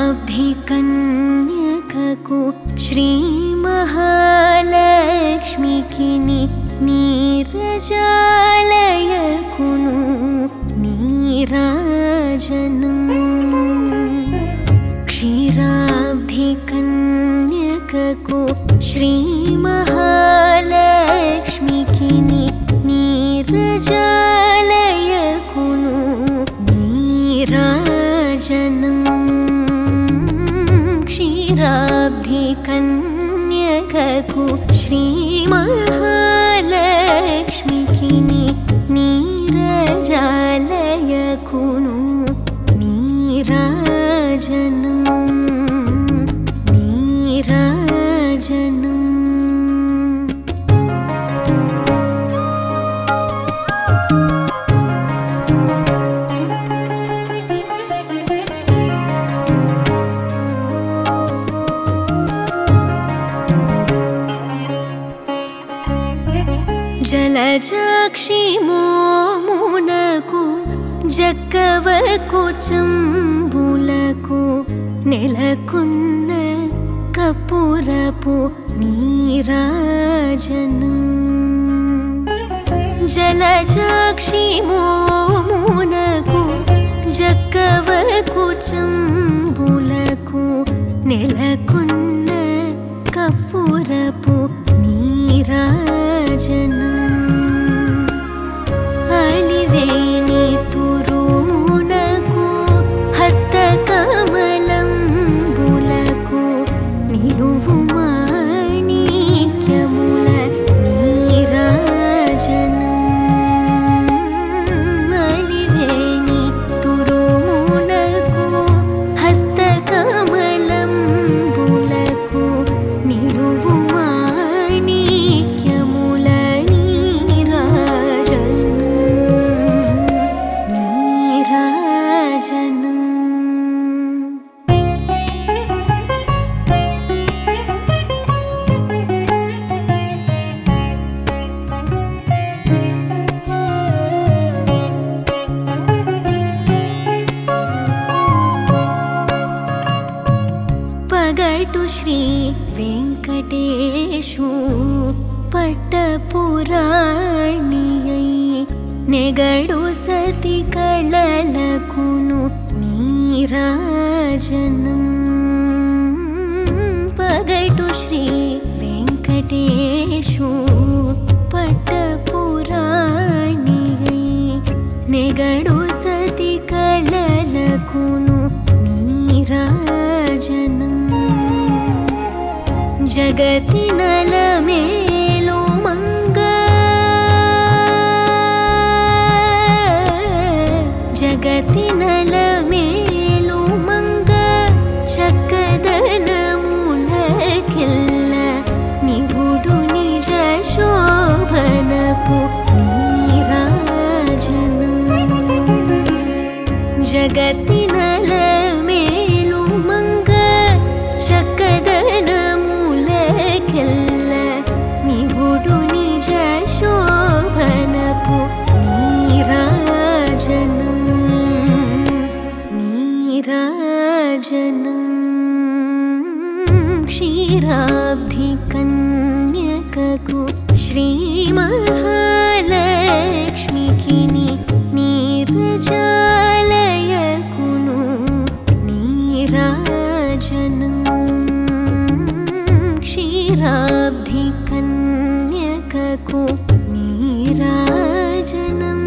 क्षीराब्धिकन्यकको श्रीमहालक्ष्मीकी नीरजालयकुनु नीराजनम् क्षीराब्धिकन्यकको श्रीमहालक्ष्मीकी नीरजालयकुनु नीराजनम् क्षीराब्धिकन्यकको श्रीमहालक्ष्मीकी नीरजालयकुनु नीराजनम् नीराजनम् జలజాక్షి మోమునకు జక్కవకు చంబులకు నెలకొన్న కపురపు నీరాజనం జలజాక్షి మోమునకు జక్కవకు చంబులకు నెలకొన్న కపురపు నీరాజనం అలివేణి తురునకు హస్తకమలంబులకు నిలువు మాణిక్యముల నీరాజనం అలివేణి తురునకు హస్తకమలంబులకు నిలువు మాణిక్యముల పగటు శ్రీ వెంకటేశు పట్టపురాణియై నెగడు సతి కళలకును నీరాజనం పగటు శ్రీ వెంకటేశు పట్టపురాణియై నెగడు సతి కళలకును నీరాజనం జగతి నలమేలు మంగ జగతి నలమేలు మంగ చక్కదనములకెల్ల నిగుడు నిజ శోభనపు నీరాజనం జగతి నలమేలు మంగ చక్కదనములకెల్ల నిగుడు నిజ శోభనపు నీరాజనం నీరాజనం క్షీరాబ్ధికన్యకకు శ్రీమహాలక్ష్మికి నీరజాలయకును నీరాజనం క్షీరాబ్ధికన్యకకు నీరాజనం